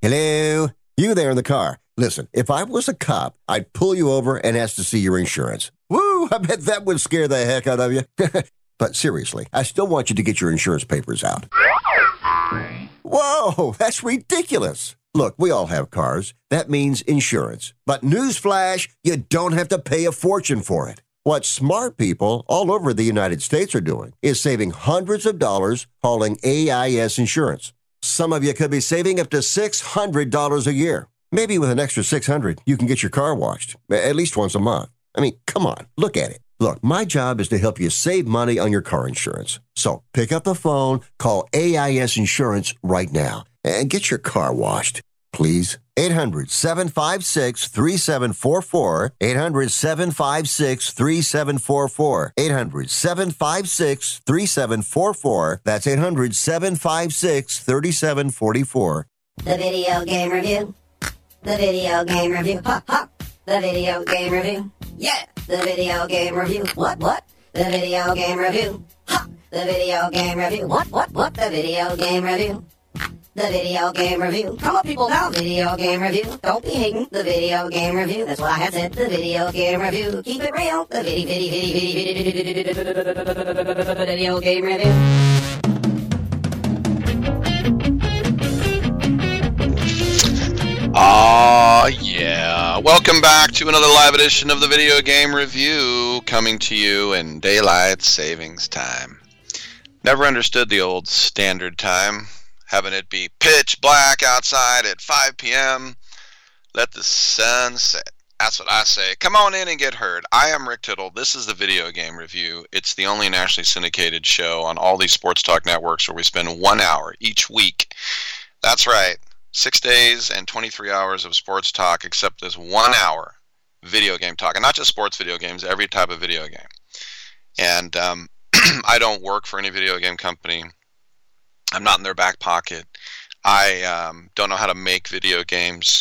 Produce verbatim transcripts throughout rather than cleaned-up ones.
Hello? You there in the car. Listen, if I was a cop, I'd pull you over and ask to see your insurance. Woo, I bet that would scare the heck out of you. But seriously, I still want you to get your insurance papers out. Whoa, that's ridiculous. Look, we all have cars. That means insurance. But newsflash, you don't have to pay a fortune for it. What smart people all over the United States are doing is saving hundreds of dollars calling A I S Insurance. Some of you could be saving up to six hundred dollars a year. Maybe with an extra six hundred dollars, you can get your car washed, at least once a month. I mean, come on, look at it. Look, my job is to help you save money on your car insurance. So pick up the phone, call A I S Insurance right now, and get your car washed, please. eight hundred, seven five six, three seven four four. eight hundred, seven five six, three seven four four. eight hundred, seven five six, three seven four four. That's eight hundred, seven five six, three seven four four. The video game review. The video game review. Ha ha. The video game review. Yeah. The video game review. What, what? The video game review. Ha! The video game review. What, what, what? The video game review. The video game review. Come on, people, now. Video game review. Don't be hating. The video game review. That's what I had said. The video game review. Keep it real. The video, video, video, video, video game review. Aw, yeah. Welcome back to another live edition of the Video Game Review, coming to you in daylight savings time. Never understood the old standard time, having it be pitch black outside at five p.m. Let the sun set. That's what I say. Come on in and get heard. I am Rick Tittle. This is the Video Game Review. It's the only nationally syndicated show on all these sports talk networks where we spend one hour each week. That's right. Six days and twenty-three hours of sports talk, except this one hour video game talk. And not just sports video games, every type of video game. And um, I don't work for any video game company. I'm not in their back pocket. I um, don't know how to make video games.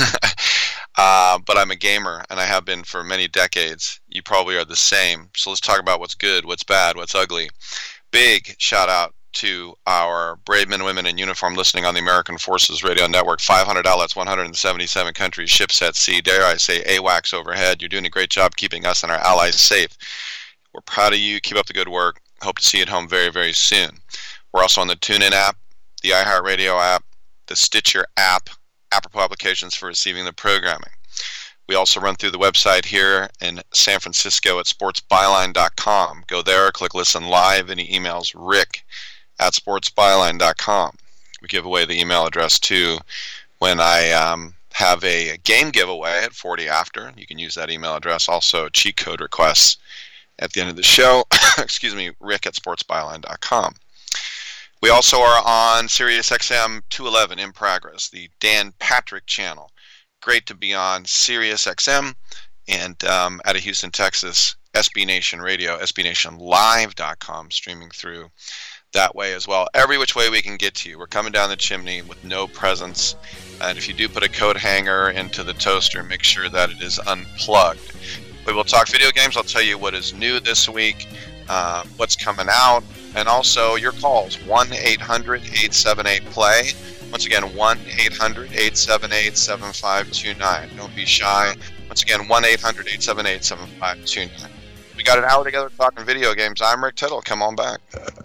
uh, but I'm a gamer, and I have been for many decades. You probably are the same. So let's talk about what's good, what's bad, what's ugly. Big shout out to our brave men and women in uniform listening on the American Forces Radio Network. five hundred outlets, one hundred seventy-seven countries, ships at sea, dare I say AWACS overhead. You're doing a great job keeping us and our allies safe. We're proud of you. Keep up the good work. Hope to see you at home very, very soon. We're also on the TuneIn app, the iHeartRadio app, the Stitcher app, apropos applications for receiving the programming. We also run through the website here in San Francisco at sports byline dot com. Go there, click listen live. Any emails, rick at sports byline dot com. We give away the email address too when I um, have a game giveaway at forty after. You can use that email address. Also, cheat code requests at the end of the show. Excuse me, rick at sports byline dot com. We also are on Sirius X M two eleven in progress, the Dan Patrick channel. Great to be on Sirius X M and um, out of Houston, Texas, S B Nation Radio, S B nation live dot com, streaming through that way as well. Every which way we can get to you. We're coming down the chimney with no presents. And if you do put a coat hanger into the toaster, make sure that it is unplugged. We will talk video games. I'll tell you what is new this week, uh, what's coming out, and also your calls. one eight hundred eight seven eight play. Once again, one eight hundred eight seven eight seven five two nine. Don't be shy. Once again, one eight hundred eight seven eight seven five two nine. We got an hour together talking video games. I'm Rick Tittle. Come on back.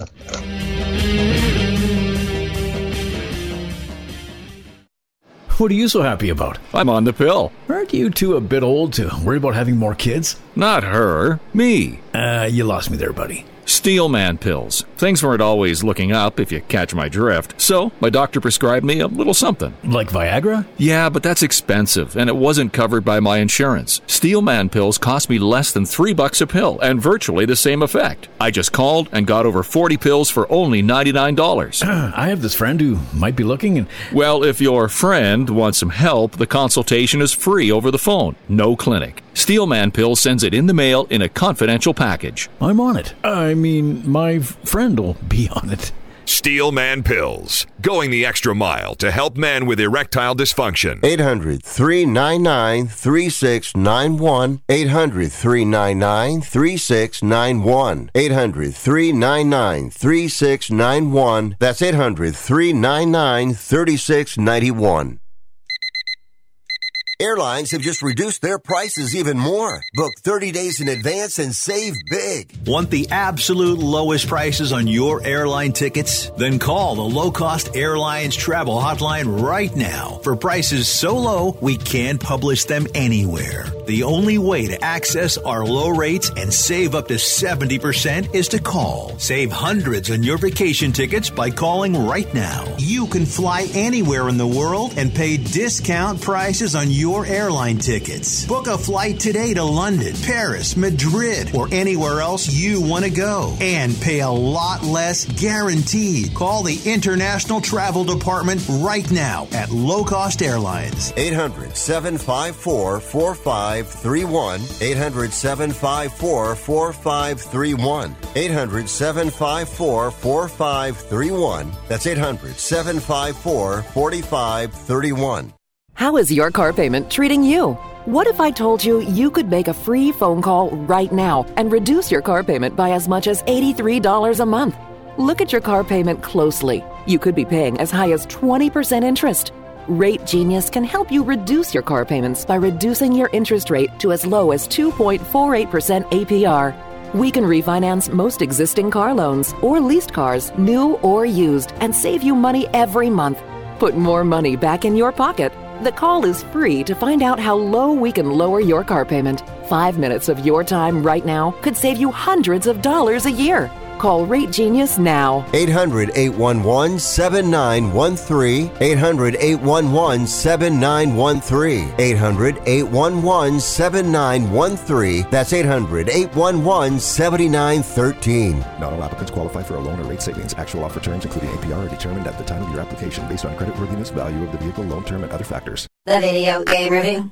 What are you so happy about? I'm on the pill. Aren't you two a bit old to worry about having more kids? Not her. Me. Uh, you lost me there, buddy. Steelman pills. Things weren't always looking up, if you catch my drift. So, my doctor prescribed me a little something. Like Viagra? Yeah, but that's expensive, and it wasn't covered by my insurance. Steelman pills cost me less than three bucks a pill, and virtually the same effect. I just called and got over forty pills for only ninety-nine dollars. I have this friend who might be looking and... Well, if your friend wants some help, the consultation is free over the phone. No clinic. Steelman Pill sends it in the mail in a confidential package. I'm on it. I mean, my friend will be on it. Steelman Pills, going the extra mile to help men with erectile dysfunction. eight hundred, three nine nine, three six nine one. eight hundred, three nine nine, three six nine one. eight hundred, three nine nine, three six nine one. That's eight hundred, three nine nine, three six nine one. Airlines have just reduced their prices even more. Book thirty days in advance and save big. Want the absolute lowest prices on your airline tickets? Then call the Low Cost Airlines Travel Hotline right now for prices so low we can't publish them anywhere. The only way to access our low rates and save up to seventy percent is to call. Save hundreds on your vacation tickets by calling right now. You can fly anywhere in the world and pay discount prices on your airline tickets. Book a flight today to London, Paris, Madrid, or anywhere else you want to go. And pay a lot less guaranteed. Call the International Travel Department right now at Low Cost Airlines. eight hundred, seven five four, four five three one. eight hundred, seven five four, four five three one. eight hundred, seven five four, four five three one. That's eight hundred, seven five four, four five three one. How is your car payment treating you? What if I told you you could make a free phone call right now and reduce your car payment by as much as eighty-three dollars a month? Look at your car payment closely. You could be paying as high as twenty percent interest. Rate Genius can help you reduce your car payments by reducing your interest rate to as low as two point four eight percent A P R. We can refinance most existing car loans or leased cars, new or used, and save you money every month. Put more money back in your pocket. The call is free to find out how low we can lower your car payment. Five minutes of your time right now could save you hundreds of dollars a year. Call Rate Genius now. eight hundred, eight one one, seven nine one three. eight hundred, eight one one, seven nine one three. eight hundred, eight one one, seven nine one three. That's eight hundred, eight one one, seven nine one three. Not all applicants qualify for a loan or rate savings. Actual offer terms, including A P R, are determined at the time of your application based on creditworthiness, value of the vehicle, loan term, and other factors. The Video Game Review.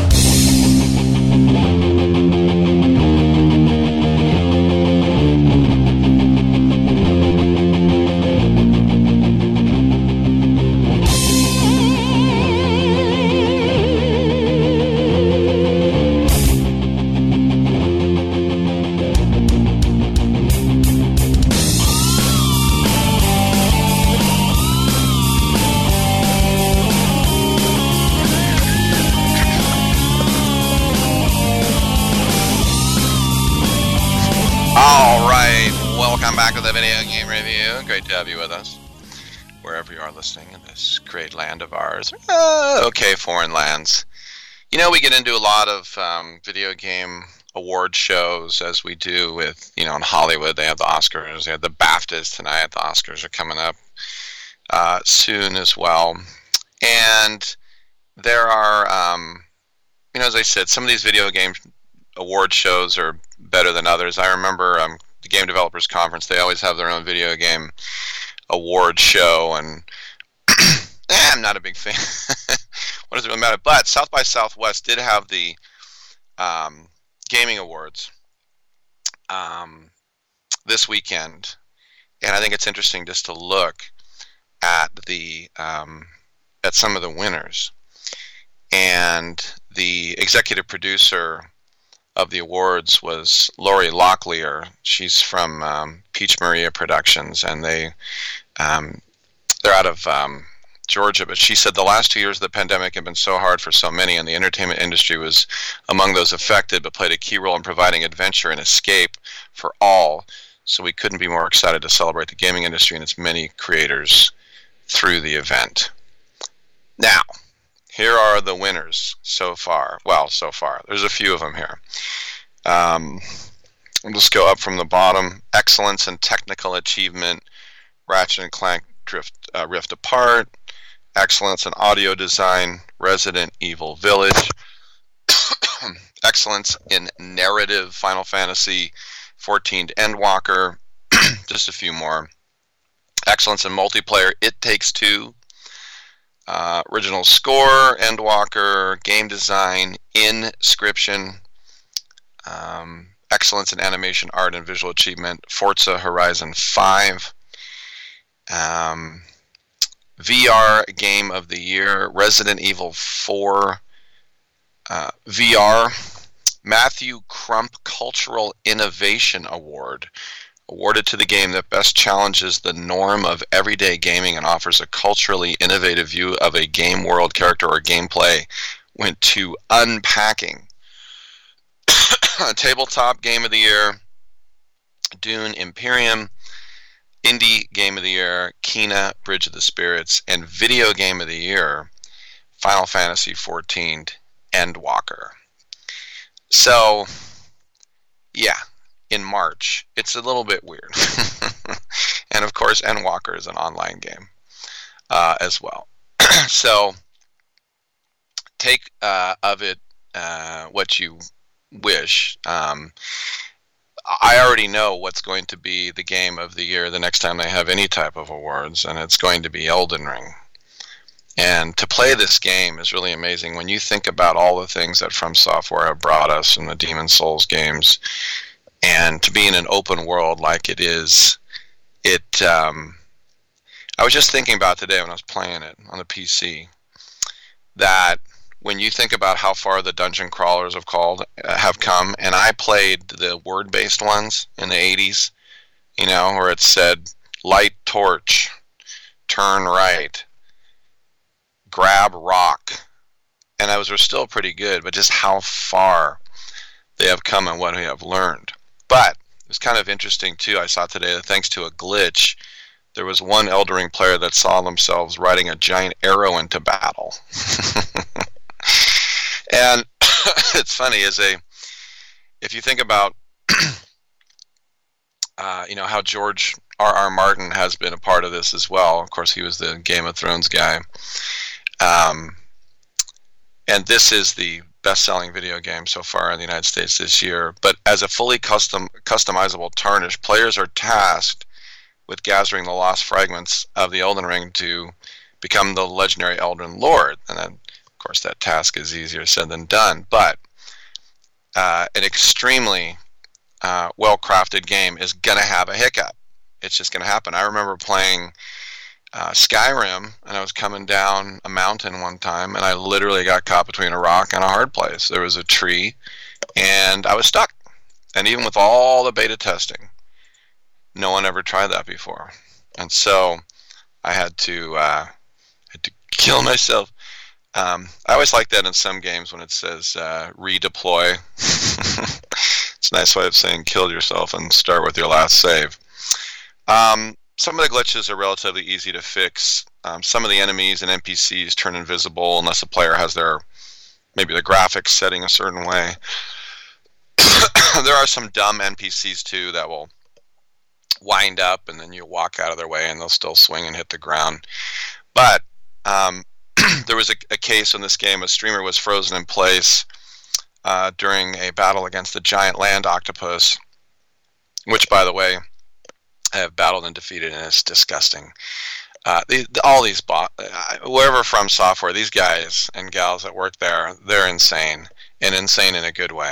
Back with the Video Game Review. Great to have you with us, wherever you are listening in this great land of ours. Uh, okay, foreign lands. You know, we get into a lot of um, video game award shows, as we do with, you know, in Hollywood. They have the Oscars. They have the BAFTAs tonight. The Oscars are coming up uh, soon as well. And there are, um, you know, as I said, some of these video game award shows are better than others. I remember um, the Game Developers Conference, they always have their own video game award show, and eh, I'm not a big fan. What does it really matter? But South by Southwest did have the um, gaming awards um, this weekend, and I think it's interesting just to look at the um, at some of the winners. And the executive producer of the awards was Lori Locklear. She's from um, Peach Maria Productions, and they um, they're out of um, Georgia. But she said the last two years of the pandemic have been so hard for so many, and the entertainment industry was among those affected, but played a key role in providing adventure and escape for all. So we couldn't be more excited to celebrate the gaming industry and its many creators through the event. Now, here are the winners so far. Well, so far. There's a few of them here. Um, we'll just go up from the bottom. Excellence and Technical Achievement, Ratchet and Clank Drift, uh, Rift Apart. Excellence in Audio Design, Resident Evil Village. Excellence in Narrative, Final Fantasy fourteen Endwalker. Just a few more. Excellence in Multiplayer, It Takes Two. Uh, original Score, Endwalker. Game Design, Inscription. Um, excellence in Animation, Art, and Visual Achievement, Forza Horizon five. Um, V R Game of the Year, Resident Evil four. Uh, V R, Matthew Crump Cultural Innovation Award, awarded to the game that best challenges the norm of everyday gaming and offers a culturally innovative view of a game world, character, or gameplay went to unpacking. Tabletop Game of the Year, Dune Imperium. Indie Game of the Year, Kena, Bridge of the Spirits. And Video Game of the Year, Final Fantasy fourteen, Endwalker. So, yeah, in March, it's a little bit weird. And of course, Endwalker is an online game uh, as well. So, take uh, of it uh, what you wish. Um, I already know what's going to be the game of the year the next time they have any type of awards, and it's going to be Elden Ring. And to play this game is really amazing when you think about all the things that From Software have brought us in the Demon's Souls games, and to be in an open world like it is. It. Um, I was just thinking about today when I was playing it on the P C that when you think about how far the dungeon crawlers have called uh, have come, and I played the word-based ones in the eighties, you know, where it said light torch, turn right, grab rock, and those are still pretty good, but just how far they have come and what we have learned. But it's kind of interesting too. I saw today that thanks to a glitch, there was one Elden Ring player that saw themselves riding a giant arrow into battle. And it's funny, as a if you think about uh, you know, how George R. R. Martin has been a part of this as well. Of course, he was the Game of Thrones guy. Um, and this is the best-selling video game so far in the United States this year. But as a fully custom customizable Tarnished, players are tasked with gathering the lost fragments of the Elden Ring to become the legendary Elden Lord. And then, of course, that task is easier said than done. But uh, an extremely uh, well-crafted game is going to have a hiccup. It's just going to happen. I remember playing uh, Skyrim, and I was coming down a mountain one time, and I literally got caught between a rock and a hard place. There was a tree, and I was stuck. And even with all the beta testing, no one ever tried that before. And so I had to, uh, had to kill myself. Um, I always like that in some games when it says uh, redeploy. It's a nice way of saying kill yourself and start with your last save. Um, some of the glitches are relatively easy to fix. Um, some of the enemies and N P Cs turn invisible unless a player has their, maybe the graphics setting a certain way. There are some dumb N P Cs too that will wind up and then you walk out of their way and they'll still swing and hit the ground. But um, there was a, a case in this game, a streamer was frozen in place uh, during a battle against the giant land octopus, which, by the way, I have battled and defeated, and it's disgusting. Uh, the, the, all these bot, uh, wherever From Software, these guys and gals that work there, they're insane, and insane in a good way.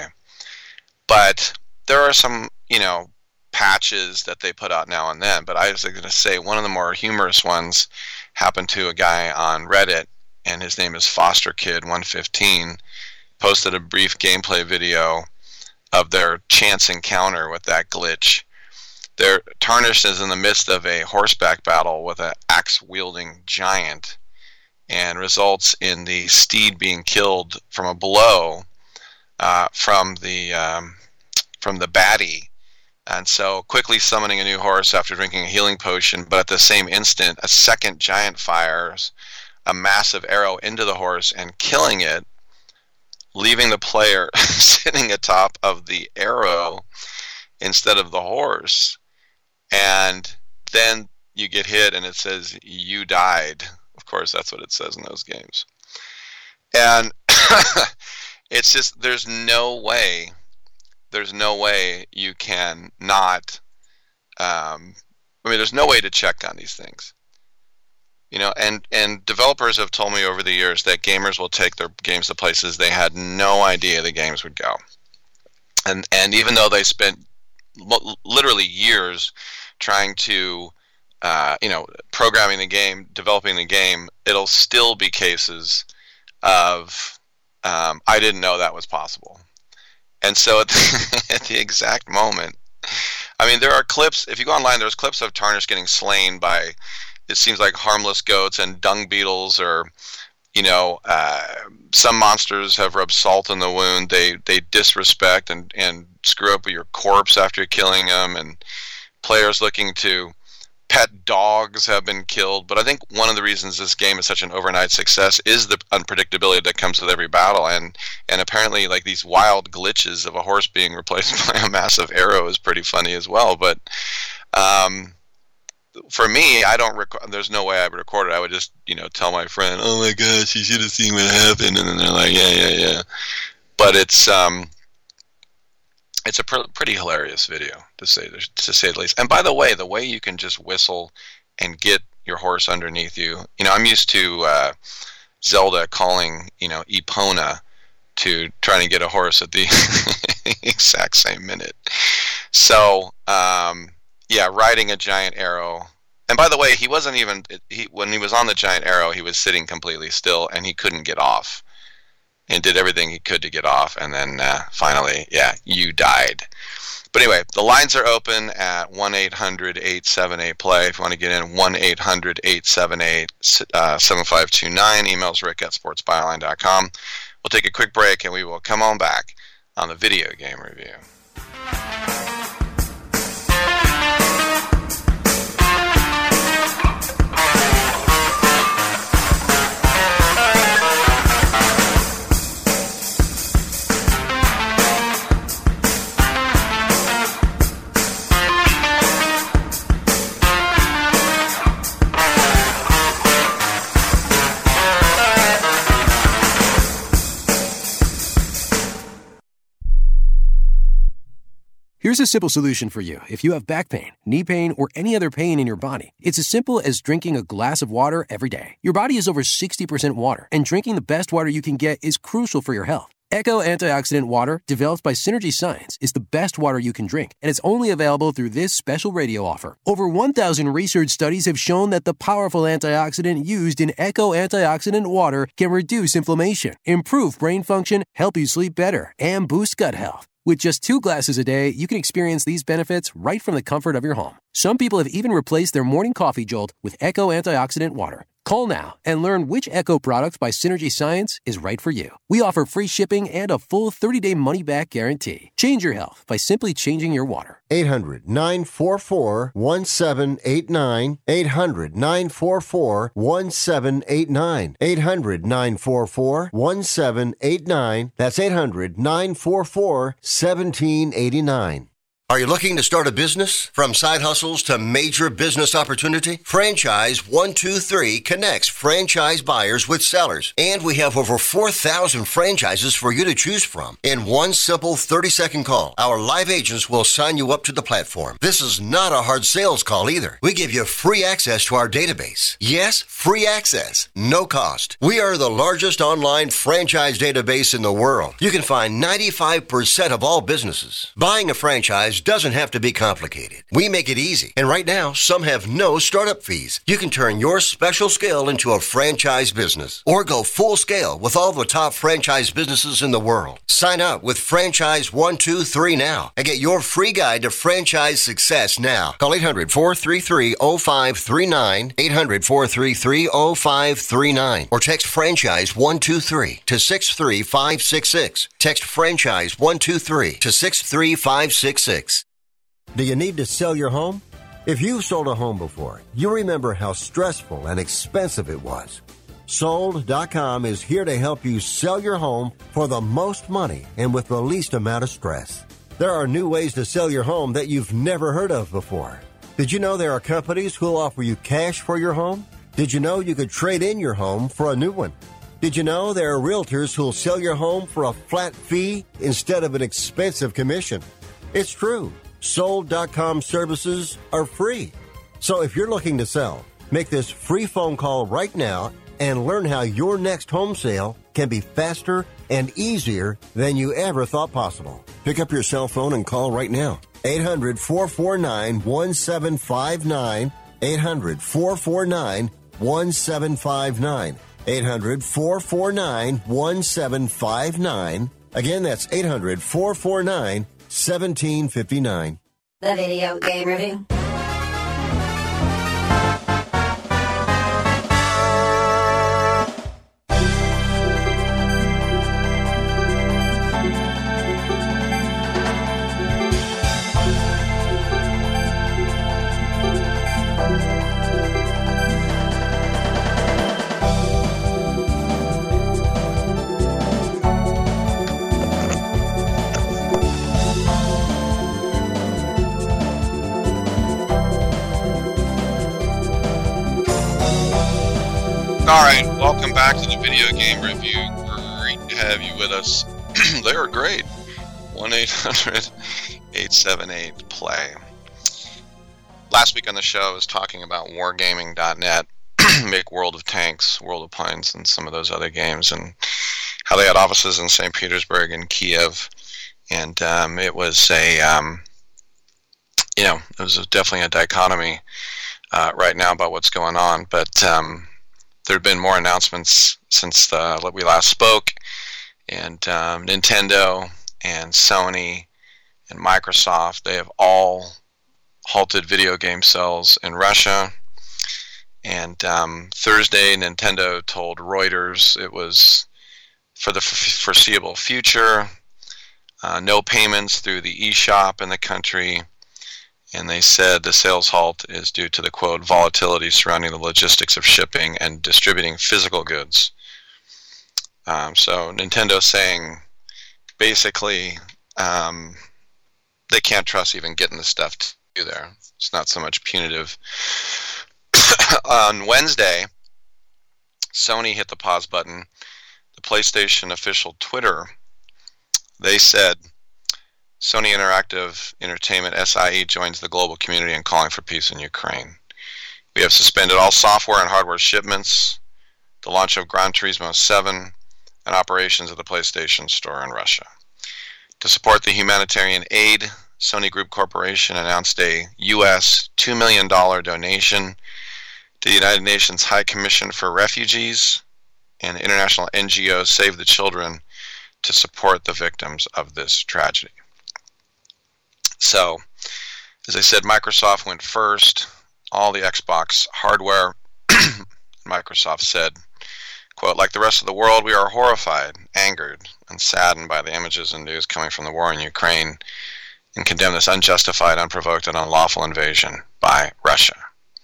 But there are some, you know, patches that they put out now and then. But I was going to say one of the more humorous ones happened to a guy on Reddit, and his name is Foster Kid one fifteen, posted a brief gameplay video of their chance encounter with that glitch. Their Tarnished is in the midst of a horseback battle with an axe-wielding giant, and results in the steed being killed from a blow uh, from the um, from the baddie. And so quickly summoning a new horse after drinking a healing potion, but at the same instant, a second giant fires a massive arrow into the horse and killing it, leaving the player sitting atop of the arrow instead of the horse. And then you get hit and it says, you died. Of course, that's what it says in those games. And it's just, there's no way, there's no way you can not, um, I mean, there's no way to check on these things. You know, and, and developers have told me over the years that gamers will take their games to places they had no idea the games would go. And and even though they spent l- literally years trying to, uh, you know, programming the game, developing the game, it'll still be cases of, um, I didn't know that was possible. And so at the, at the exact moment, I mean, there are clips, if you go online, there's clips of Tarnished getting slain by, it seems like harmless goats and dung beetles, or, you know, uh, some monsters have rubbed salt in the wound. They they disrespect and, and screw up your corpse after you're killing them, and players looking to pet dogs have been killed. But I think one of the reasons this game is such an overnight success is the unpredictability that comes with every battle, and and apparently like these wild glitches of a horse being replaced by a massive arrow is pretty funny as well. But um, for me, I don't rec- there's no way I would record it. I would just, you know, tell my friend, oh my gosh, you should have seen what happened, and then they're like, yeah, yeah, yeah. But it's um it's a pr- pretty hilarious video, to say to say the least. And by the way, the way you can just whistle and get your horse underneath you, you know, I'm used to uh, Zelda calling, you know, Epona to trying to get a horse at the exact same minute. So, um, yeah, riding a giant arrow. And by the way, he wasn't even he when he was on the giant arrow, he was sitting completely still, and he couldn't get off. And did everything he could to get off, and then uh, finally, yeah, you died. But anyway, the lines are open at one eight hundred eight seven eight play. If you want to get in, one eight hundred eight seven eight seven five two nine. Emails rick at sports byline dot com. We'll take a quick break, and we will come on back on the video game review. Here's a simple solution for you. If you have back pain, knee pain, or any other pain in your body, it's as simple as drinking a glass of water every day. Your body is over sixty percent water, and drinking the best water you can get is crucial for your health. Echo Antioxidant Water, developed by Synergy Science, is the best water you can drink, and it's only available through this special radio offer. Over one thousand research studies have shown that the powerful antioxidant used in Echo Antioxidant Water can reduce inflammation, improve brain function, help you sleep better, and boost gut health. With just two glasses a day, you can experience these benefits right from the comfort of your home. Some people have even replaced their morning coffee jolt with Echo Antioxidant Water. Call now and learn which Echo product by Synergy Science is right for you. We offer free shipping and a full thirty-day money-back guarantee. Change your health by simply changing your water. eight hundred nine four four one seven eight nine. eight hundred nine four four one seven eight nine. eight hundred nine four four one seven eight nine. That's eight hundred nine four four one seven eight nine. Are you looking to start a business? From side hustles to major business opportunity? Franchise one two three connects franchise buyers with sellers. And we have over four thousand franchises for you to choose from. In one simple thirty-second call, our live agents will sign you up to the platform. This is not a hard sales call either. We give you free access to our database. Yes, free access. No cost. We are the largest online franchise database in the world. You can find ninety-five percent of all businesses. Buying a franchise doesn't have to be complicated. We make it easy. And right now, some have no startup fees. You can turn your special skill into a franchise business or go full scale with all the top franchise businesses in the world. Sign up with Franchise one two three now and get your free guide to franchise success now. Call eight hundred four three three oh five three nine, eight hundred four three three oh five three nine, or text Franchise one two three to six three five six six. Text Franchise one two three to six three five six six. Do you need to sell your home? If you've sold a home before, you remember how stressful and expensive it was. Sold dot com is here to help you sell your home for the most money and with the least amount of stress. There are new ways to sell your home that you've never heard of before. Did you know there are companies who'll offer you cash for your home? Did you know you could trade in your home for a new one? Did you know there are realtors who'll sell your home for a flat fee instead of an expensive commission? It's true. Sold dot com services are free. So if you're looking to sell, make this free phone call right now and learn how your next home sale can be faster and easier than you ever thought possible. Pick up your cell phone and call right now. eight hundred four four nine one seven five nine. eight hundred four four nine one seven five nine. eight hundred four four nine one seven five nine. Again, that's eight hundred four four nine seventeen fifty-nine. The Video Game Review. All right, welcome back to the Video Game Review. Great to have you with us. They were great. one eight hundred eight seven eight play. Last week on the show, I was talking about wargaming dot net, make World of Tanks, World of Planes, and some of those other games, and how they had offices in Saint Petersburg and Kiev. And um, it was a, um, you know, it was definitely a dichotomy uh, right now about what's going on. But um, there have been more announcements since the, we last spoke, and um, Nintendo and Sony and Microsoft, they have all halted video game sales in Russia. And um, Thursday, Nintendo told Reuters it was for the f- foreseeable future, uh, no payments through the eShop in the country. And they said the sales halt is due to the, quote, volatility surrounding the logistics of shipping and distributing physical goods. Um, so Nintendo saying basically um, they can't trust even getting the stuff to you there. It's not so much punitive. On Wednesday, Sony hit the pause button. The PlayStation official Twitter, they said, Sony Interactive Entertainment, S I E, joins the global community in calling for peace in Ukraine. We have suspended all software and hardware shipments, the launch of Gran Turismo seven, and operations of the PlayStation Store in Russia. To support the humanitarian aid, Sony Group Corporation announced a U S two million dollars donation to the United Nations High Commission for Refugees and the international N G O Save the Children to support the victims of this tragedy. So, as I said, Microsoft went first. All the Xbox hardware, Microsoft said, quote, like the rest of the world, we are horrified, angered, and saddened by the images and news coming from the war in Ukraine and condemn this unjustified, unprovoked, and unlawful invasion by Russia.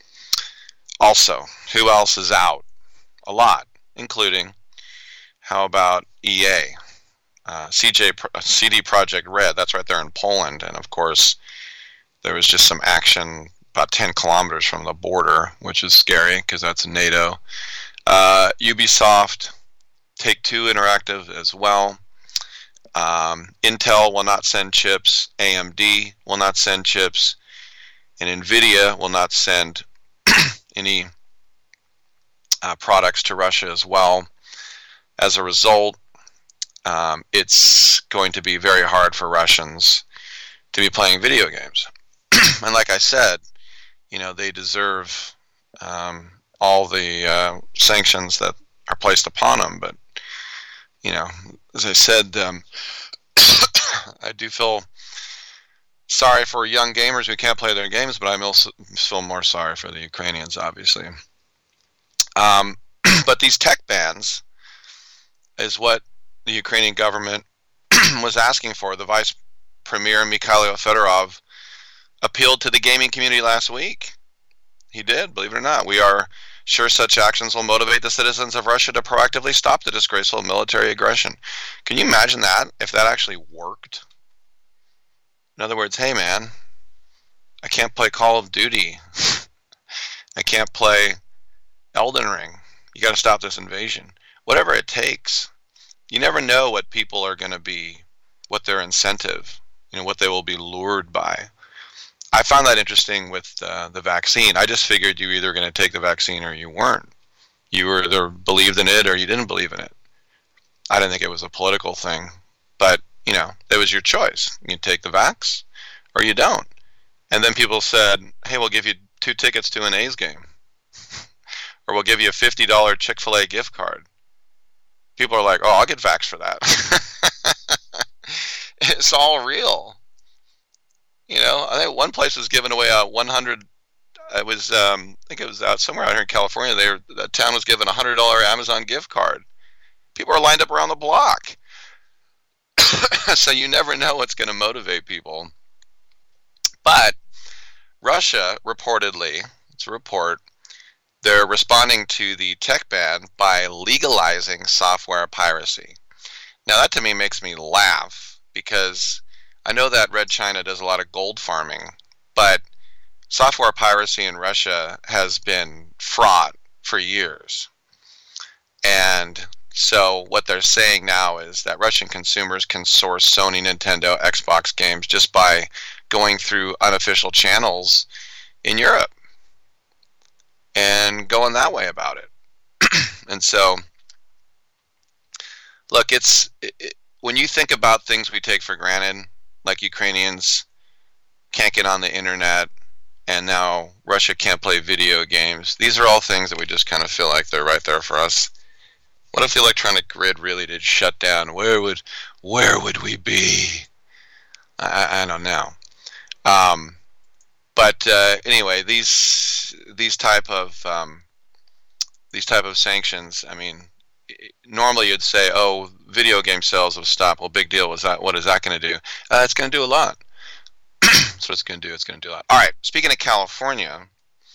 Also, who else is out? A lot, including, how about E A? Uh, C J, C D Projekt Red, that's right there in Poland, and of course there was just some action about ten kilometers from the border, which is scary because that's NATO. Uh, Ubisoft, Take-Two Interactive as well. Um, Intel will not send chips, A M D will not send chips, and Nvidia will not send any uh, products to Russia as well. As a result, Um, it's going to be very hard for Russians to be playing video games. And like I said, you know, they deserve um, all the uh, sanctions that are placed upon them. But, you know, as I said, um, I do feel sorry for young gamers who can't play their games, but I also feel more sorry for the Ukrainians, obviously. Um, but these tech bans is what the Ukrainian government was asking for. The Vice Premier, Mikhailo Fedorov, appealed to the gaming community last week. He did, believe it or not. We are sure such actions will motivate the citizens of Russia to proactively stop the disgraceful military aggression. Can you imagine that, if that actually worked? In other words, hey man, I can't play Call of Duty. I can't play Elden Ring. You got to stop this invasion. Whatever it takes. You never know what people are going to be, what their incentive, you know, what they will be lured by. I found that interesting with uh, the vaccine. I just figured you were either going to take the vaccine or you weren't. You were either believed in it or you didn't believe in it. I didn't think it was a political thing, but, you know, it was your choice. You take the vax or you don't. And then people said, hey, we'll give you two tickets to an A's game. Or we'll give you a fifty dollars Chick-fil-A gift card. People are like, oh, I'll get vaxxed for that. It's all real. You know, I think one place was giving away a one hundred. It was, um, I think it was out somewhere out here in California. They were, the town was giving a one hundred dollars Amazon gift card. People are lined up around the block. So you never know what's going to motivate people. But Russia, reportedly, it's a report, they're responding to the tech ban by legalizing software piracy. Now that to me makes me laugh because I know that Red China does a lot of gold farming, but software piracy in Russia has been fraught for years. And so what they're saying now is that Russian consumers can source Sony, Nintendo, Xbox games just by going through unofficial channels in Europe and going that way about it. And so, look, it's it, when you think about things we take for granted, like Ukrainians can't get on the internet, and now Russia can't play video games. These are all things that we just kind of feel like they're right there for us. What if the electronic grid really did shut down? Where would where would we be? I, I don't know. Um, but uh, anyway, these these type of um, these type of sanctions. I mean, normally you'd say, "Oh, video game sales have stopped." Well, big deal. Was that? What is that going to do? Uh, it's going to do a lot. That's what it's going to do. It's going to do a lot. All right. Speaking of California,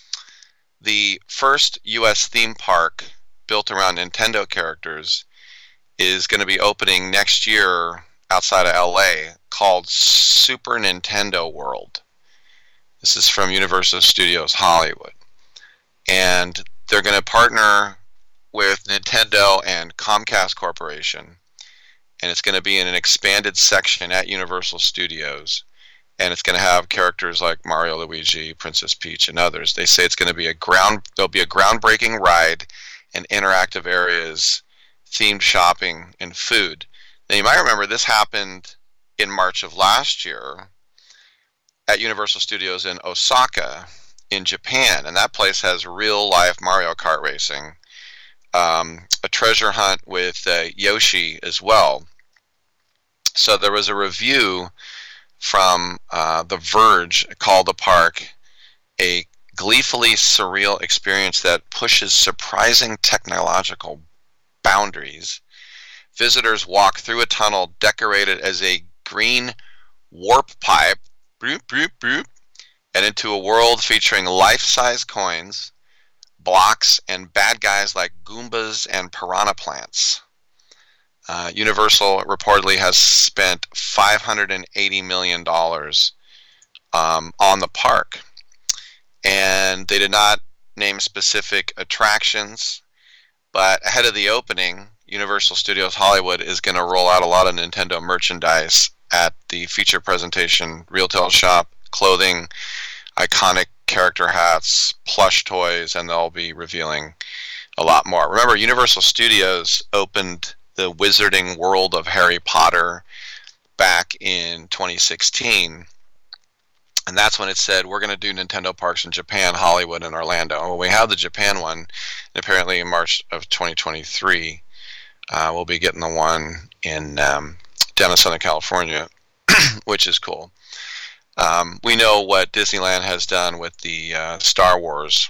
the first U S theme park built around Nintendo characters is going to be opening next year outside of L A, called Super Nintendo World. This is from Universal Studios Hollywood. And they're going to partner with Nintendo and Comcast Corporation. And it's going to be in an expanded section at Universal Studios. And it's going to have characters like Mario, Luigi, Princess Peach, and others. They say it's going to be a ground there'll be a groundbreaking ride and interactive areas, themed shopping, and food. Now, you might remember this happened in March of last year at Universal Studios in Osaka in Japan, and that place has real-life Mario Kart racing, um, a treasure hunt with uh, Yoshi as well. So there was a review from uh, The Verge called the park a gleefully surreal experience that pushes surprising technological boundaries. Visitors walk through a tunnel decorated as a green warp pipe, broop, broop, broop, and into a world featuring life-size coins, blocks, and bad guys like Goombas and piranha plants. Uh, Universal reportedly has spent five hundred eighty million dollars um, on the park. And they did not name specific attractions, but ahead of the opening, Universal Studios Hollywood is going to roll out a lot of Nintendo merchandise at the feature presentation, retail shop, clothing, iconic character hats, plush toys, and they'll be revealing a lot more. Remember, Universal Studios opened the Wizarding World of Harry Potter back in twenty sixteen. And that's when it said, we're going to do Nintendo parks in Japan, Hollywood, and Orlando. Well, we have the Japan one, and apparently in March of twenty twenty-three, uh, we'll be getting the one in um, down in Southern California, which is cool. Um, we know what Disneyland has done with the uh, Star Wars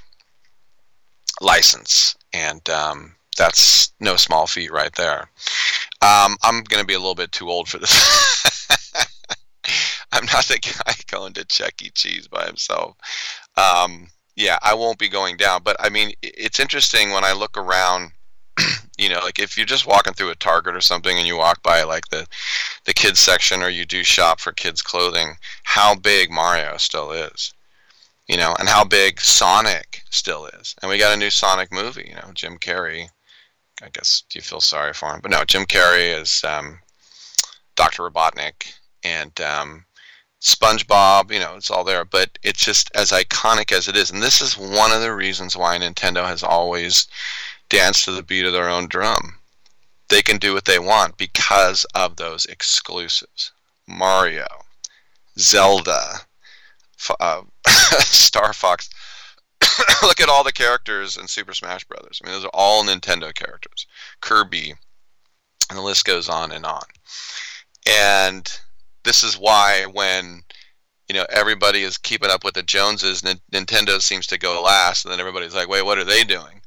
license, and um, that's no small feat right there. Um, I'm going to be a little bit too old for this. I'm not the guy going to Chuck E. Cheese by himself. Um, yeah, I won't be going down. But, I mean, it's interesting when I look around, you know, like if you're just walking through a Target or something and you walk by, like, the, the kids section, or you do shop for kids' clothing, how big Mario still is, you know, and how big Sonic still is. And we got a new Sonic movie, you know, Jim Carrey. I guess, do you feel sorry for him? But no, Jim Carrey is um, Doctor Robotnik, and um, SpongeBob, you know, it's all there. But it's just as iconic as it is. And this is one of the reasons why Nintendo has always danced to the beat of their own drum. They can do what they want because of those exclusives. Mario, Zelda, uh, Star Fox. Look at all the characters in Super Smash Brothers. I mean, those are all Nintendo characters. Kirby, and the list goes on and on. And this is why when, you know, everybody is keeping up with the Joneses, N- Nintendo seems to go last, and then everybody's like, wait, what are they doing?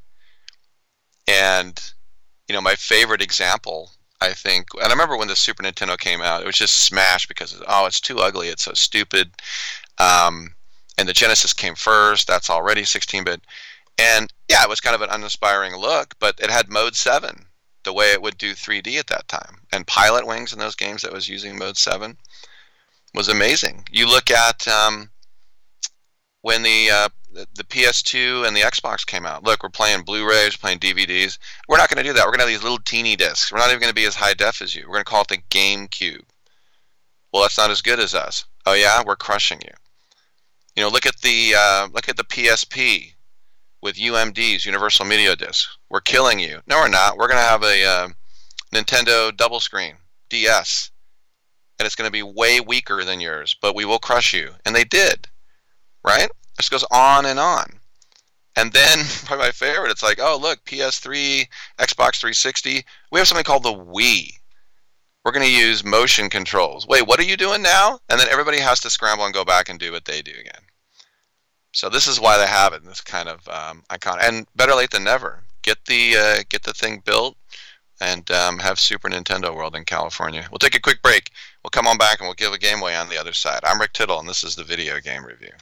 And, you know, my favorite example, I think, and I remember when the Super Nintendo came out, it was just Smash because, oh, it's too ugly, it's so stupid. Um... And the Genesis came first. That's already sixteen-bit. And, yeah, it was kind of an uninspiring look, but it had Mode seven, the way it would do three D at that time. And Pilot Wings in those games that was using Mode seven was amazing. You look at um, when the uh, the, the P S two and the Xbox came out. Look, we're playing Blu-rays, playing D V Ds. We're not going to do that. We're going to have these little teeny discs. We're not even going to be as high def as you. We're going to call it the GameCube. Well, that's not as good as us. Oh yeah, we're crushing you. You know, look at the uh, look at the P S P with U M Ds, Universal Media Discs. We're killing you. No, we're not. We're going to have a uh, Nintendo double screen D S, and it's going to be way weaker than yours, but we will crush you. And they did, right? This goes on and on. And then, probably my favorite, it's like, oh, look, P S three, Xbox three sixty. We have something called the Wii. We're going to use motion controls. Wait, what are you doing now? And then everybody has to scramble and go back and do what they do again. So this is why they have it, this kind of um, icon. And better late than never. Get the uh, get the thing built and um, have Super Nintendo World in California. We'll take a quick break. We'll come on back and we'll give a game away on the other side. I'm Rick Tittle, and this is the Video Game Review.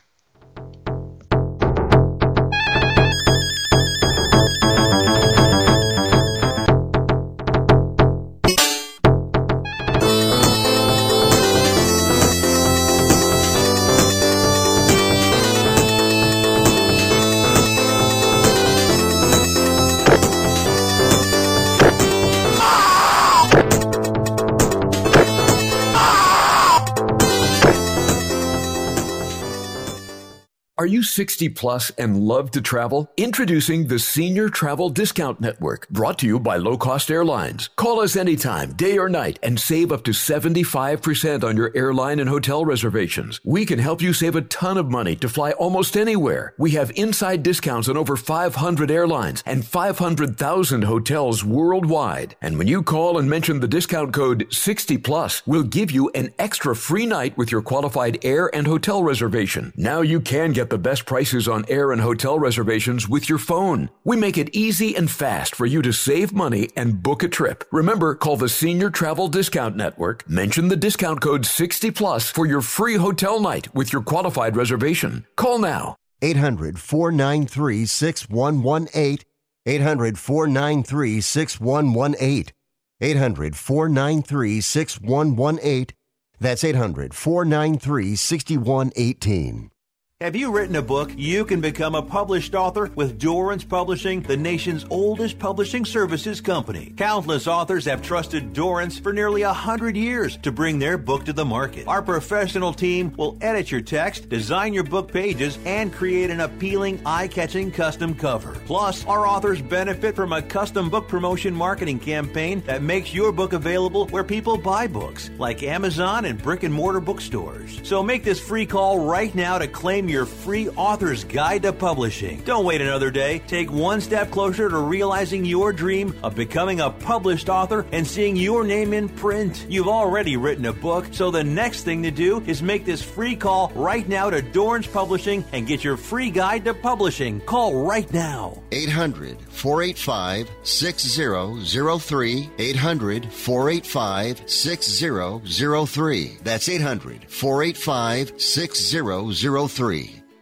Are you sixty plus and love to travel? Introducing the Senior Travel Discount Network, brought to you by Low Cost Airlines. Call us anytime, day or night, and save up to seventy-five percent on your airline and hotel reservations. We can help you save a ton of money to fly almost anywhere. We have inside discounts on over five hundred airlines and five hundred thousand hotels worldwide. And when you call and mention the discount code sixty plus, we'll give you an extra free night with your qualified air and hotel reservation. Now you can get the best prices on air and hotel reservations with your phone. We make it easy and fast for you to save money and book a trip. Remember, call the Senior Travel Discount Network, mention the discount code sixty plus for your free hotel night with your qualified reservation. Call now. eight hundred, four nine three, six one one eight. eight hundred, four nine three, six one one eight. eight hundred, four nine three, six one one eight. That's eight hundred, four nine three, six one one eight. Have you written a book? You can become a published author with Dorrance Publishing, the nation's oldest publishing services company. Countless authors have trusted Dorrance for nearly a hundred years to bring their book to the market. Our professional team will edit your text, design your book pages, and create an appealing, eye-catching custom cover. Plus, our authors benefit from a custom book promotion marketing campaign that makes your book available where people buy books, like Amazon and brick-and-mortar bookstores. So make this free call right now to claim your free author's guide to publishing. Don't wait another day. Take one step closer to realizing your dream of becoming a published author and seeing your name in print. You've already written a book, so the next thing to do is make this free call right now to Dorrance Publishing and get your free guide to publishing. Call right now. eight hundred, four eight five, six zero zero three. eight hundred, four eight five, six zero zero three. That's eight hundred, four eight five, six zero zero three.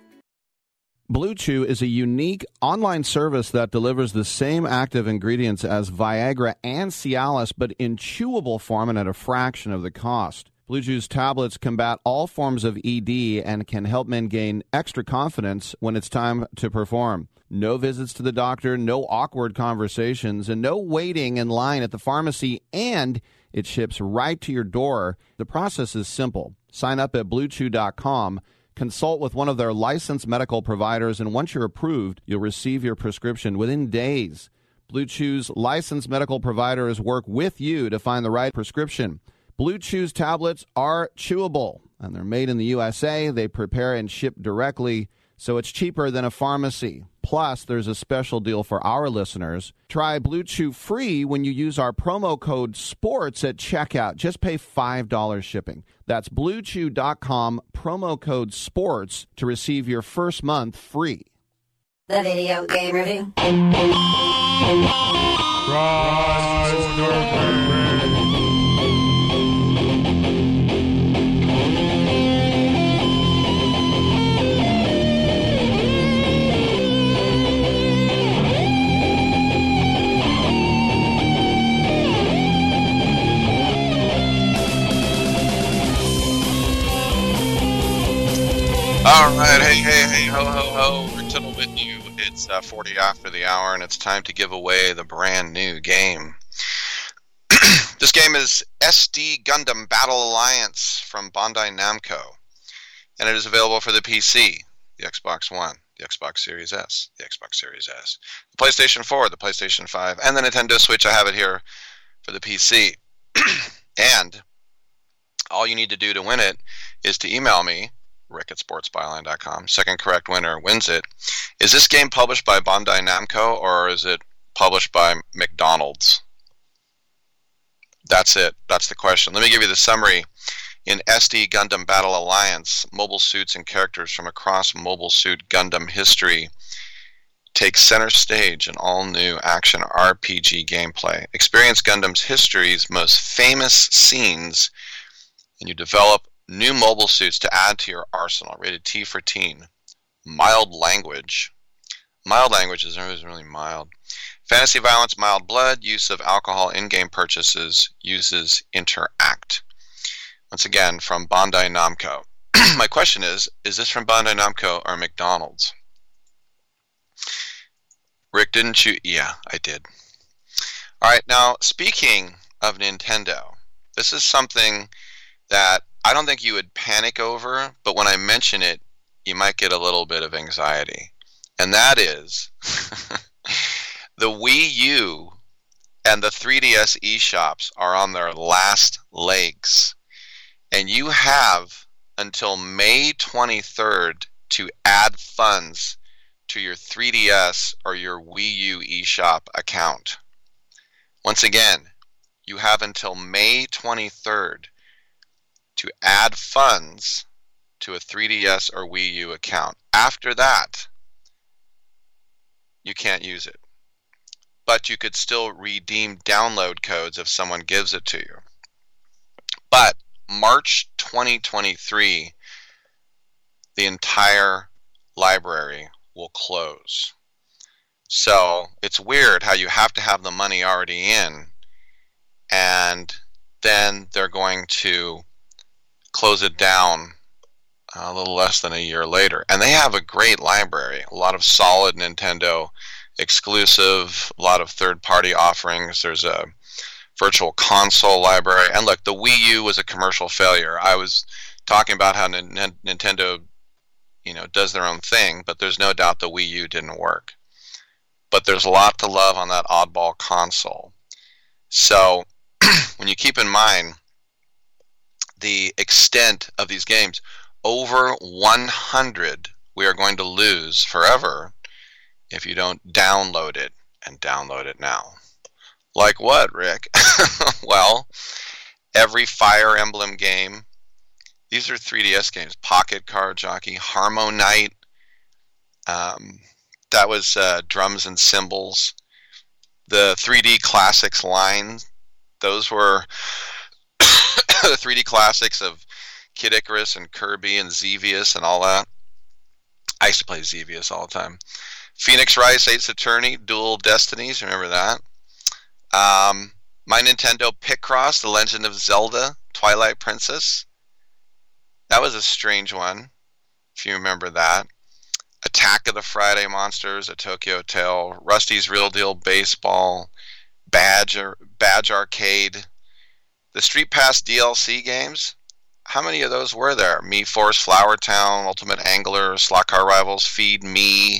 Blue Chew is a unique online service that delivers the same active ingredients as Viagra and Cialis, but in chewable form and at a fraction of the cost. Blue Chew's tablets combat all forms of E D and can help men gain extra confidence when it's time to perform. No visits to the doctor, no awkward conversations, and no waiting in line at the pharmacy, and it ships right to your door. The process is simple. Sign up at blue chew dot com. Consult with one of their licensed medical providers, and once you're approved, you'll receive your prescription within days. Blue Chew's licensed medical providers work with you to find the right prescription. Blue Chew's tablets are chewable, and they're made in the U S A. They prepare and ship directly, so it's cheaper than a pharmacy. Plus, there's a special deal for our listeners. Try Blue Chew free when you use our promo code SPORTS at checkout. Just pay five dollars shipping. That's blue chew dot com, promo code SPORTS to receive your first month free. The Video Game Review. All All right, hey, hey, hey, ho, ho, ho, Rick Tittle with you. It's uh, forty after the hour, and it's time to give away the brand new game. This game is S D Gundam Battle Alliance from Bandai Namco, and it is available for the P C, the Xbox One, the Xbox Series S, the Xbox Series S, the PlayStation four, the PlayStation five, and the Nintendo Switch. I have it here for the P C. And all you need to do to win it is to email me, Rick at sports byline dot com. Second correct winner wins it. Is this game published by Bandai Namco, or is it published by McDonald's? That's it. That's the question. Let me give you the summary. In S D Gundam Battle Alliance, mobile suits and characters from across Mobile Suit Gundam history take center stage in all-new action R P G gameplay. Experience Gundam's history's most famous scenes, and you develop new mobile suits to add to your arsenal. Rated T for teen. Mild language. Mild language is always really mild. Fantasy violence, mild blood, use of alcohol in-game purchases, uses interact. Once again, from Bandai Namco. My question is, is this from Bandai Namco or McDonald's? Rick, didn't you? Yeah, I did. All right, now, speaking of Nintendo, this is something that I don't think you would panic over, but when I mention it, you might get a little bit of anxiety. And that is the Wii U and the three D S eShops are on their last legs. And you have until May twenty-third to add funds to your three D S or your Wii U eShop account. Once again, you have until May twenty-third to add funds to a three D S or Wii U account. After that, you can't use it. But you could still redeem download codes if someone gives it to you. But March twenty twenty-three, the entire library will close. So it's weird how you have to have the money already in, and then they're going to close it down a little less than a year later. And they have a great library, a lot of solid Nintendo exclusive, a lot of third-party offerings. There's a virtual console library. And look, the Wii U was a commercial failure. I was talking about how N- Nintendo, you know, does their own thing, but there's no doubt the Wii U didn't work. But there's a lot to love on that oddball console. So when you keep in mind the extent of these games, over one hundred we are going to lose forever if you don't download it, and download it now. Like what, Rick? Well, every Fire Emblem game. These are three D S games. Pocket Card Jockey, Harmonite. Um, that was uh, Drums and Cymbals. The three D Classics line. Those were the three D classics of Kid Icarus and Kirby and Xevious and all that. I used to play Xevious all the time. Phoenix Wright, Ace Attorney, Dual Destinies. Remember that? Um, My Nintendo Picross, The Legend of Zelda, Twilight Princess. That was a strange one, if you remember that. Attack of the Friday Monsters, A Tokyo Tale, Rusty's Real Deal Baseball, Badge, Badge Arcade. The Street Pass D L C games, how many of those were there? Me Force, Flower Town, Ultimate Angler, Slot Car Rivals, Feed Me,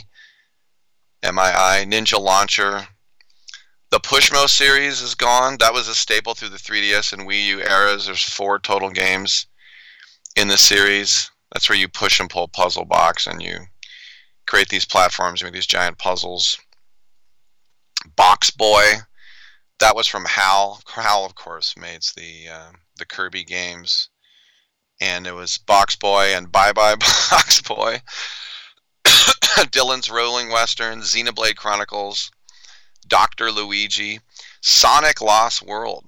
M I I, Ninja Launcher. The Pushmo series is gone. That was a staple through the three D S and Wii U eras. There's four total games in the series. That's where you push and pull puzzle box and you create these platforms, you make these giant puzzles. Box Boy, that was from HAL. HAL, of course, makes the uh, the Kirby games. And it was Box Boy and Bye Bye Box Boy. Dylan's Rolling Western, Xenoblade Chronicles, Doctor Luigi, Sonic Lost World.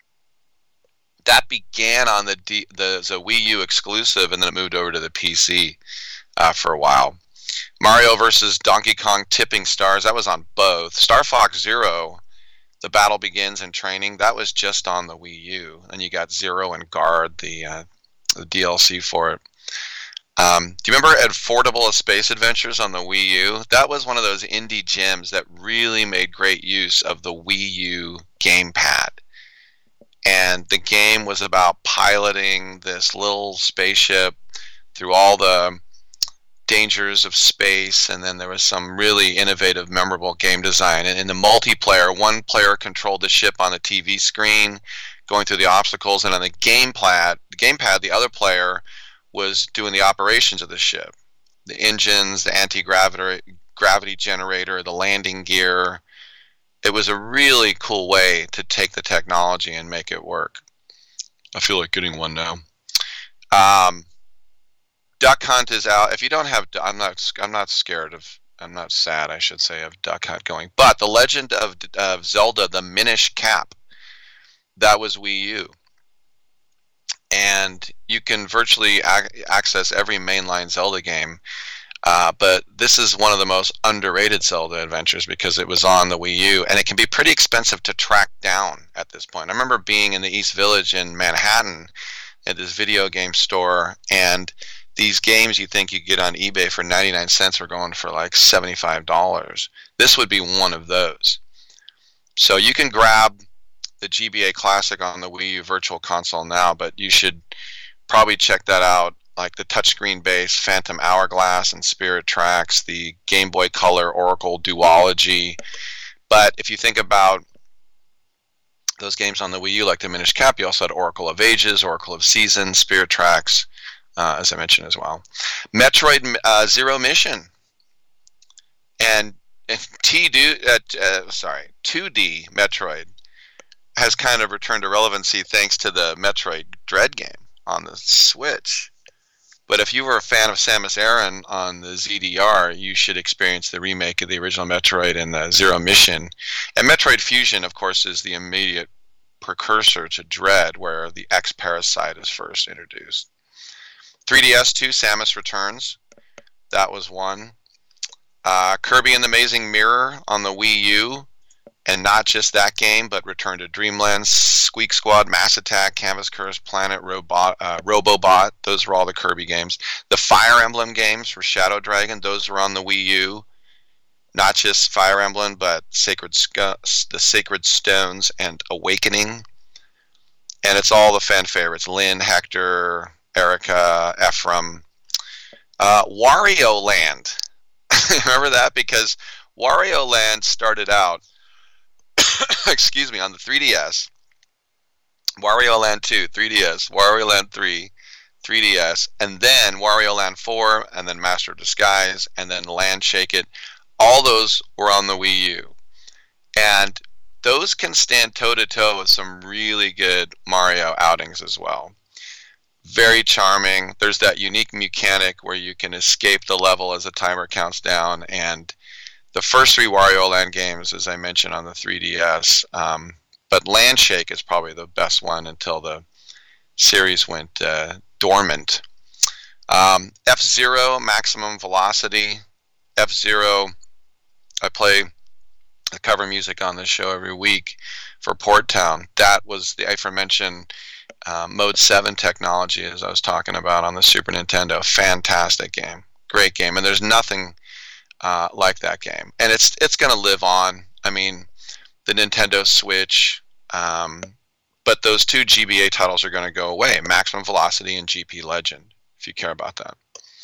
That began on the, D- the the Wii U exclusive, and then it moved over to the P C uh, for a while. Mario versus Donkey Kong Tipping Stars, that was on both. Star Fox Zero, The Battle Begins in Training, that was just on the Wii U. And you got Zero and Guard, the, uh, the D L C for it. Um, do you remember Affordable Space Adventures on the Wii U? That was one of those indie gems that really made great use of the Wii U gamepad. And the game was about piloting this little spaceship through all the dangers of space, and then there was some really innovative, memorable game design. And in the multiplayer, one player controlled the ship on the T V screen, going through the obstacles, and on the gamepad, the gamepad, the other player was doing the operations of the ship, the engines, the anti-gravity gravity generator, the landing gear. It was a really cool way to take the technology and make it work. I feel like getting one now. Um, Duck Hunt is out. If you don't have, I'm not, I'm not scared of, I'm not sad, I should say, of Duck Hunt going. But The Legend of, of Zelda: The Minish Cap, that was Wii U. And you can virtually ac- access every mainline Zelda game. Uh, but this is one of the most underrated Zelda adventures because it was on the Wii U, and it can be pretty expensive to track down at this point. I remember being in the East Village in Manhattan at this video game store, and these games you think you get on eBay for ninety-nine cents are going for like seventy-five dollars. This would be one of those. So you can grab the G B A Classic on the Wii U Virtual Console now, but you should probably check that out, like the touchscreen-based Phantom Hourglass and Spirit Tracks, the Game Boy Color Oracle Duology. But if you think about those games on the Wii U, like the Minish Cap, you also had Oracle of Ages, Oracle of Seasons, Spirit Tracks, uh, as I mentioned as well. Metroid uh, Zero Mission. And T D, uh, uh, sorry, two D Metroid has kind of returned to relevancy thanks to the Metroid Dread game on the Switch. But if you were a fan of Samus Aran on the Z D R, you should experience the remake of the original Metroid and the Zero Mission. And Metroid Fusion, of course, is the immediate precursor to Dread, where the X-Parasite is first introduced. three D S two, Samus Returns. That was one. Uh, Kirby and the Amazing Mirror on the Wii U. And not just that game, but Return to Dreamland, Squeak Squad, Mass Attack, Canvas Curse, Planet, Robot, uh, Robobot. Those were all the Kirby games. The Fire Emblem games for Shadow Dragon, those were on the Wii U. Not just Fire Emblem, but Sacred Sc- the Sacred Stones and Awakening. And it's all the fan favorites. Lynn, Hector, Erica, Ephraim. Uh, Wario Land. Remember that? Because Wario Land started out excuse me, on the three D S, Wario Land two, three D S, Wario Land three, three D S, and then Wario Land four, and then Master of Disguise, and then Land Shake It. All those were on the Wii U. And those can stand toe-to-toe with some really good Mario outings as well. Very charming. There's that unique mechanic where you can escape the level as the timer counts down, and the first three Wario Land games, as I mentioned, on the three D S, um, but Land Shake is probably the best one until the series went uh, dormant. Um, F-Zero, Maximum Velocity. F-Zero, I play the cover music on this show every week for Port Town. That was the aforementioned uh, Mode seven technology, as I was talking about on the Super Nintendo. Fantastic game. Great game. And there's nothing Uh, like that game, and it's it's going to live on. I mean, the Nintendo Switch, um, but those two G B A titles are going to go away: Maximum Velocity and G P Legend. If you care about that,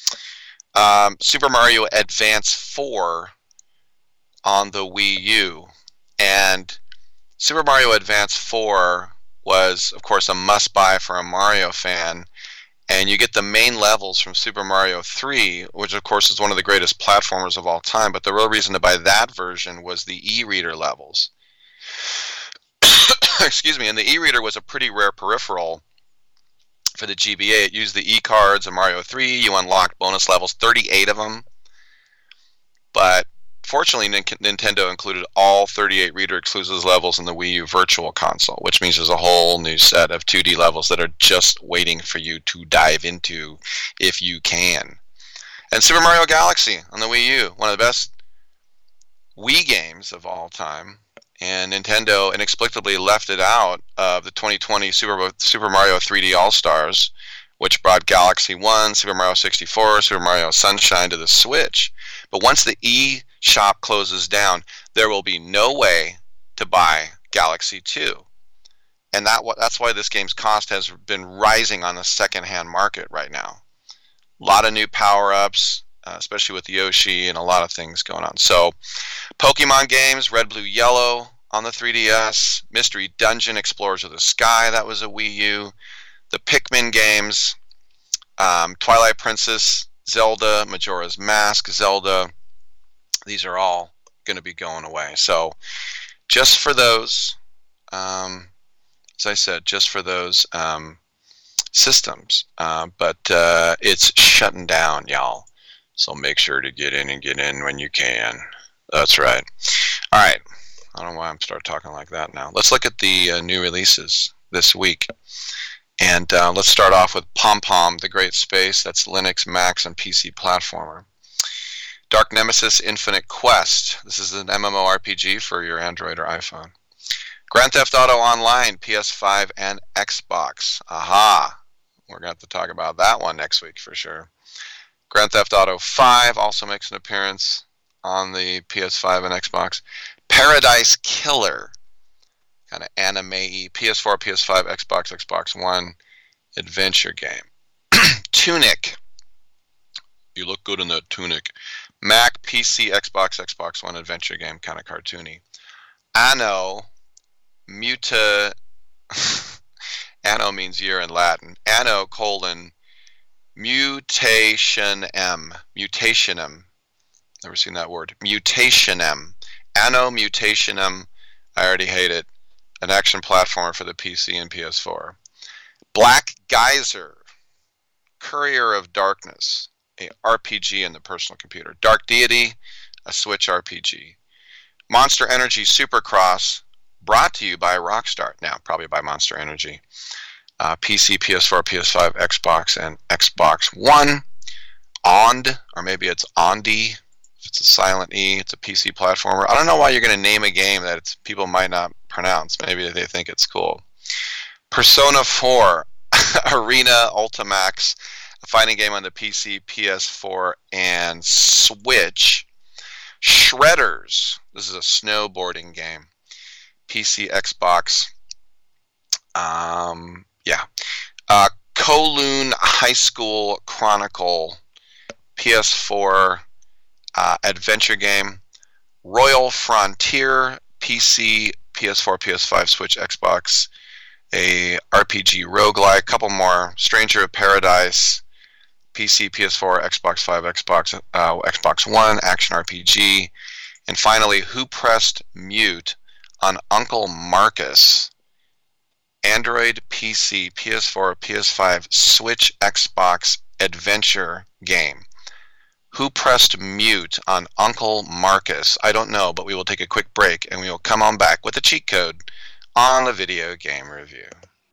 um, Super Mario Advance four on the Wii U, and Super Mario Advance four was, of course, a must-buy for a Mario fan. And you get the main levels from Super Mario three, which of course is one of the greatest platformers of all time, but the real reason to buy that version was the e-reader levels. Excuse me, and the e-reader was a pretty rare peripheral for the G B A. It used the e-cards of Mario three, you unlocked bonus levels, thirty-eight of them, but fortunately Nintendo included all thirty-eight reader exclusive levels in the Wii U Virtual Console, which means there's a whole new set of two D levels that are just waiting for you to dive into if you can. And Super Mario Galaxy on the Wii U, one of the best Wii games of all time, and Nintendo inexplicably left it out of the twenty twenty Super, Super Mario three D All-Stars, which brought Galaxy one, Super Mario sixty-four, Super Mario Sunshine to the Switch. But once the eShop closes down, there will be no way to buy Galaxy two. And that that's why this game's cost has been rising on the secondhand market right now. A lot of new power-ups, uh, especially with Yoshi, and a lot of things going on. So, Pokemon games, Red, Blue, Yellow on the three D S, Mystery Dungeon, Explorers of the Sky, that was a Wii U, the Pikmin games, um, Twilight Princess, Zelda, Majora's Mask, Zelda, these are all going to be going away. So, just for those, um, as I said, just for those um, systems. Uh, but uh, it's shutting down, y'all. So make sure to get in and get in when you can. That's right. All right. I don't know why I'm starting talking like that now. Let's look at the uh, new releases this week. And uh, let's start off with Pom Pom, The Great Space. That's Linux, Macs, and P C platformer. Dark Nemesis Infinite Quest. This is an MMORPG for your Android or iPhone. Grand Theft Auto Online, P S five and Xbox. Aha! We're going to have to talk about that one next week for sure. Grand Theft Auto five also makes an appearance on the P S five and Xbox. Paradise Killer, kind of anime-y. P S four, P S five, Xbox, Xbox One adventure game. Tunic. You look good in that tunic. Mac, P C, Xbox, Xbox One adventure game, kind of cartoony. Anno, muta... Anno means year in Latin. Anno colon mutationem. Mutationem. Never seen that word. Mutationem. Anno Mutationem. I already hate it. An action platformer for the P C and P S four. Black Geyser. Courier of Darkness. A R P G in the personal computer. Dark Deity. A Switch R P G. Monster Energy Supercross. Brought to you by Rockstar. Now, probably by Monster Energy. Uh, P C, P S four, P S five, Xbox, and Xbox One. Ond, or maybe it's Ondi. If it's a silent E, it's a P C platformer. I don't know why you're going to name a game that it's, people might not pronounce. Maybe they think it's cool. Persona four, Arena Ultimax, a fighting game on the P C, P S four, and Switch. Shredders, this is a snowboarding game. P C, Xbox, um, yeah. Uh, Kowloon High School Chronicle, P S four, uh, adventure game. Royal Frontier, P C, P S four, P S five, Switch, Xbox, a R P G roguelike. Couple more. Stranger of Paradise, P C, P S four, Xbox five, Xbox, uh, Xbox One, action R P G. And finally, Who Pressed Mute on Uncle Marcus, Android, P C, P S four, P S five, Switch, Xbox adventure game. Who Pressed Mute on Uncle Marcus? I don't know, but we will take a quick break and we will come on back with a cheat code on the Video Game Review.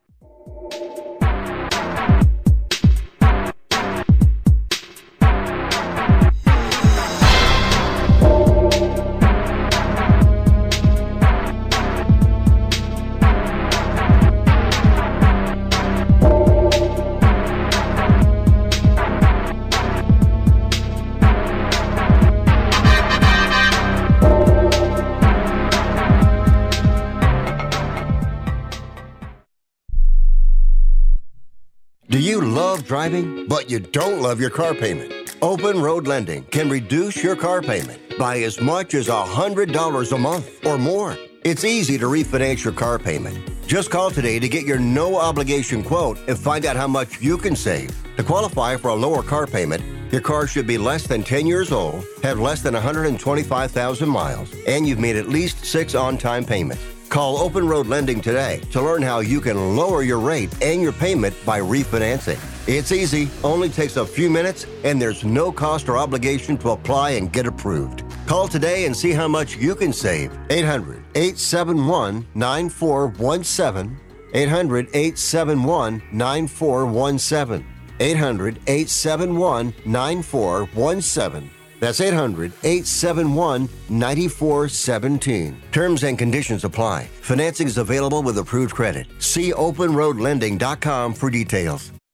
Do you love driving, but you don't love your car payment? Open Road Lending can reduce your car payment by as much as one hundred dollars a month or more. It's easy to refinance your car payment. Just call today to get your no-obligation quote and find out how much you can save. To qualify for a lower car payment, your car should be less than ten years old, have less than one hundred twenty-five thousand miles, and you've made at least six on-time payments. Call Open Road Lending today to learn how you can lower your rate and your payment by refinancing. It's easy, only takes a few minutes, and there's no cost or obligation to apply and get approved. Call today and see how much you can save. eight hundred, eight seven one, nine four one seven. eight hundred, eight seven one, nine four one seven. eight hundred, eight seven one, nine four one seven. That's eight hundred, eight seven one, nine four one seven. Terms and conditions apply. Financing is available with approved credit. See open road lending dot com for details.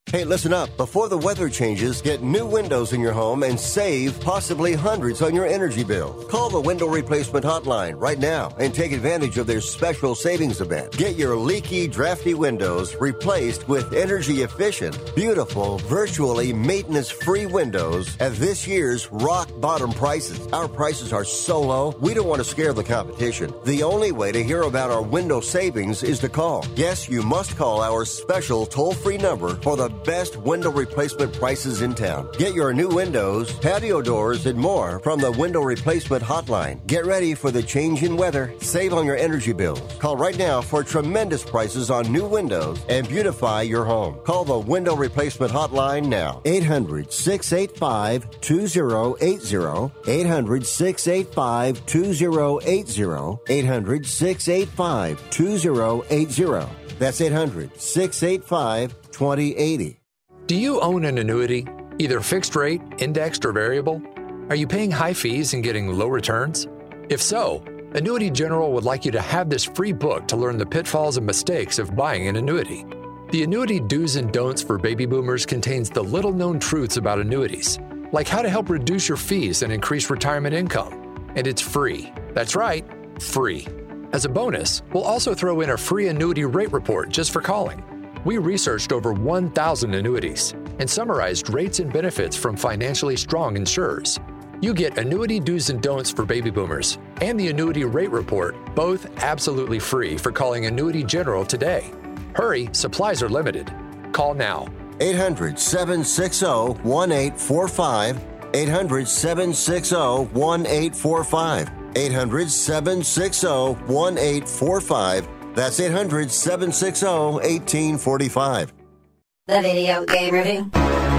Hey, listen up. Before the weather changes, get new windows in your home and save possibly hundreds on your energy bill. Call the Window Replacement Hotline right now and take advantage of their special savings event. Get your leaky, drafty windows replaced with energy-efficient, beautiful, virtually maintenance-free windows at this year's rock-bottom prices. Our prices are so low, we don't want to scare the competition. The only way to hear about our window savings is to call. Yes, you must call our special toll-free number for the best window replacement prices in town. Get your new windows, patio doors, and more from the Window Replacement Hotline. Get ready for the change in weather. Save on your energy bills. Call right now for tremendous prices on new windows and beautify your home. Call the Window Replacement Hotline now. eight hundred, six eight five, two zero eight zero. eight hundred, six eight five, two zero eight zero. eight hundred, six eight five, two zero eight zero. That's eight hundred, six eight five, two zero eight zero. Do you own an annuity, either fixed rate, indexed, or variable? Are you paying high fees and getting low returns? If so, Annuity General would like you to have this free book to learn the pitfalls and mistakes of buying an annuity. The Annuity Do's and Don'ts for Baby Boomers contains the little-known truths about annuities, like how to help reduce your fees and increase retirement income. And it's free. That's right, free. As a bonus, we'll also throw in a free annuity rate report just for calling. We researched over one thousand annuities and summarized rates and benefits from financially strong insurers. You get Annuity Do's and Don'ts for Baby Boomers and the Annuity Rate Report, both absolutely free for calling Annuity General today. Hurry, supplies are limited. Call now. eight hundred, seven six zero, one eight four five. eight hundred, seven six zero, one eight four five. eight hundred, seven six zero, one eight four five. That's eight hundred, seven six zero, one eight four five. The Video Game Review.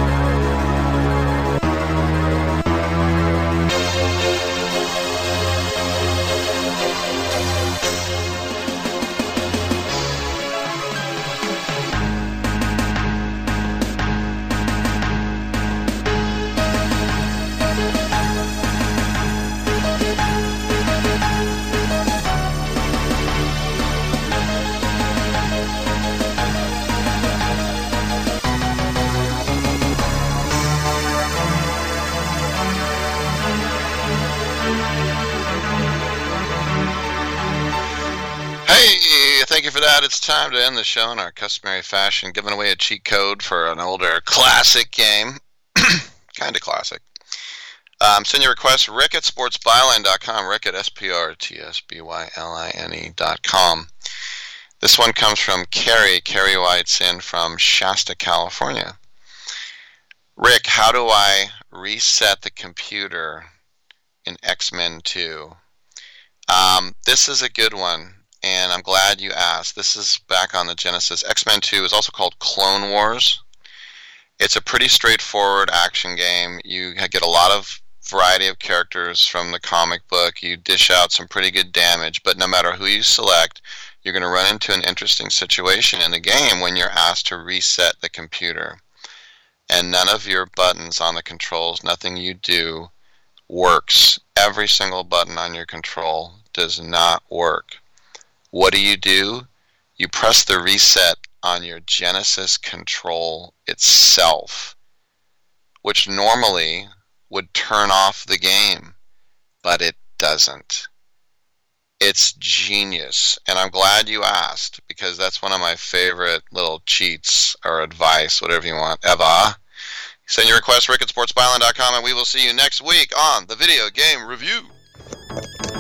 Thank you for that. It's time to end the show in our customary fashion, giving away a cheat code for an older classic game. Kind of classic. Um, send your request, rick at sports byline dot com, rick at S P R T S B Y L I N E dot com. This one comes from Carrie. Carrie White's in from Shasta, California. Rick, how do I reset the computer in X-Men two? Um, this is a good one. And I'm glad you asked. This is back on the Genesis. X-Men two is also called Clone Wars. It's a pretty straightforward action game. You get a lot of variety of characters from the comic book. You dish out some pretty good damage, but no matter who you select, you're going to run into an interesting situation in the game when you're asked to reset the computer. And none of your buttons on the controls, nothing you do, works. Every single button on your control does not work. What do you do? You press the reset on your Genesis control itself, which normally would turn off the game, but it doesn't. It's genius, and I'm glad you asked, because that's one of my favorite little cheats or advice, whatever you want. Eva, send your request, rick at sports byline dot com, and we will see you next week on the Video Game Review.